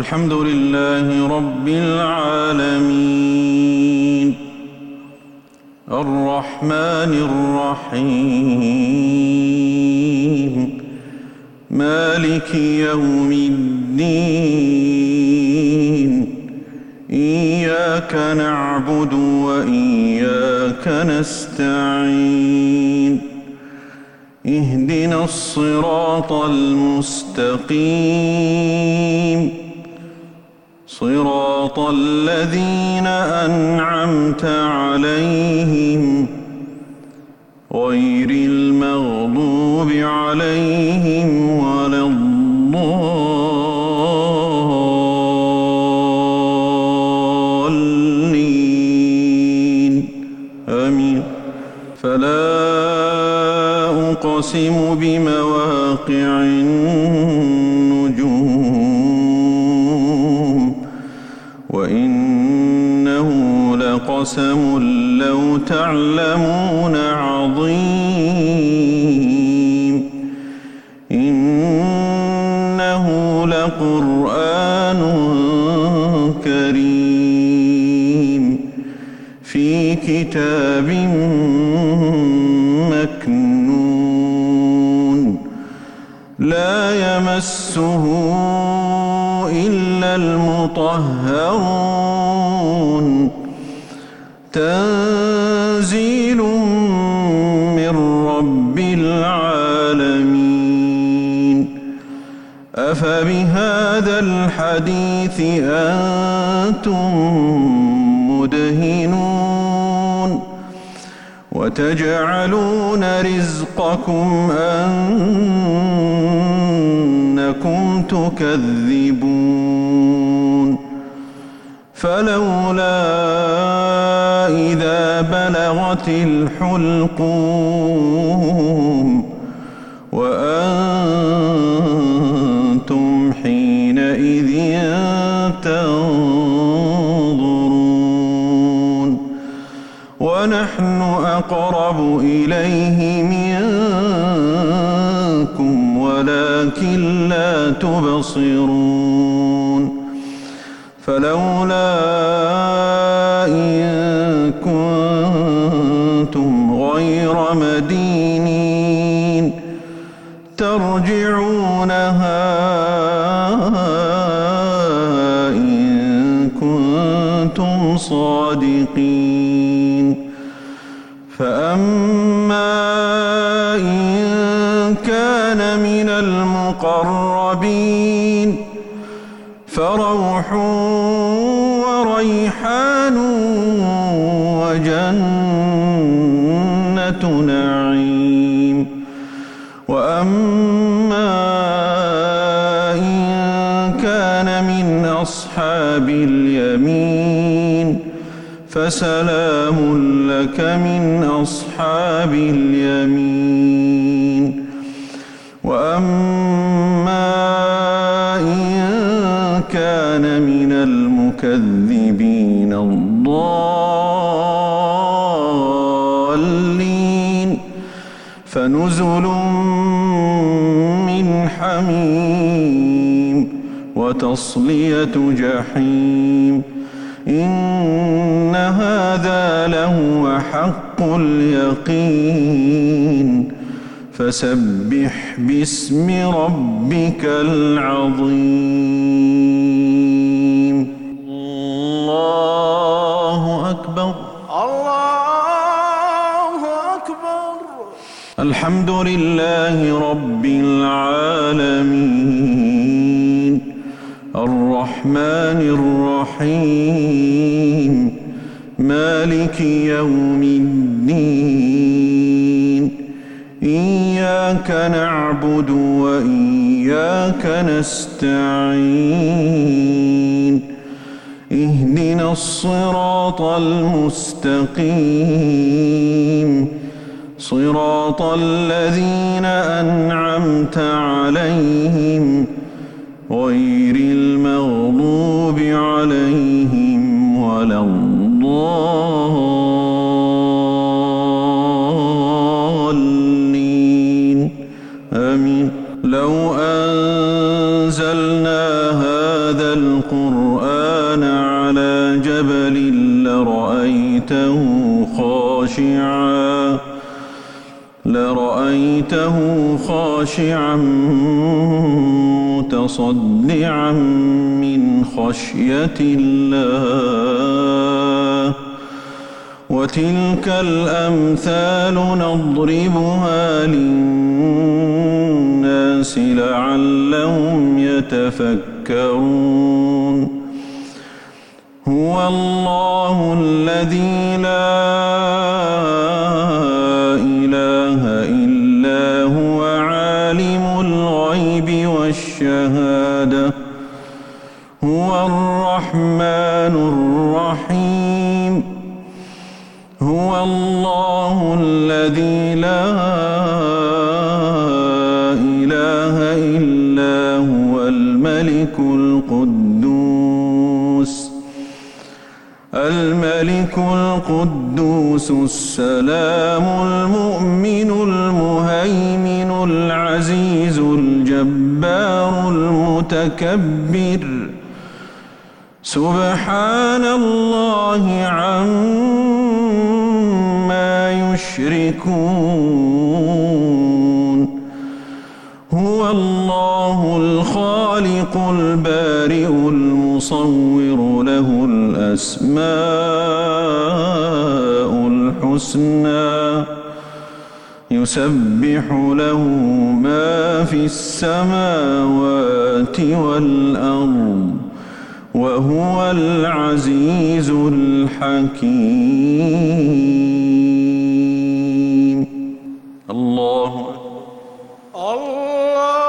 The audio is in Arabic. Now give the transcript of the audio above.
الحمد لله رب العالمين الرحمن الرحيم مالك يوم الدين إياك نعبد وإياك نستعين اهدنا الصراط المستقيم صراط الذين أنعمت عليهم غير المغضوب عليهم ولا الضالين آمين. فلا أقسم بمواقع النجوم وإنه لقسم لو تعلمون عظيم إنه لقرآن كريم في كتاب مكنون لا يمسه إلا المطهرون تنزيل من رب العالمين أفبهذا الحديث أنتم مدهنون وتجعلون رزقكم أنكم تكذبون فلولا إذا بلغت الحلقوم وأنتم حينئذ تنظرون ونحن أقرب إليه منكم ولكن لا تبصرون فلولا إن كنتم غير مدينين ترجعونها إن كنتم صادقين فأما إن كان من المقربين فروح وريحان وجنة نعيم وأما إن كان من أصحاب اليمين فسلام لك من أصحاب اليمين وأما إن كان من المكذبين الضالين فنزل من حميم وتصلية جحيم إن هذا لهو حق اليقين فسبح باسم ربك العظيم. الله أكبر الله أكبر. الحمد لله رب العالمين الرحمن الرحيم مالك يوم الدين إياك نعبد وإياك نستعين اهدنا الصراط المستقيم صراط الذين أنعمت عليهم غير المغضوب عليهم ولا الضالين آمين. لو أنزلنا هذا خاشعا لرأيته خاشعا متصدعا من خشية الله وتلك الأمثال نضربها للناس لعلهم يتفكرون هو الله الذي لا إله إلا هو عالم الغيب والشهادة هو الرحمن الرحيم هو الله الذي لا إله إلا هو الملك القدوس السلام المؤمن المهيمن العزيز الجبار المتكبر سبحان الله عما يشركون هو الله الخالق البارئ المصور له الأسماء الحسنى يسبح له ما في السماوات والأرض وهو العزيز الحكيم الله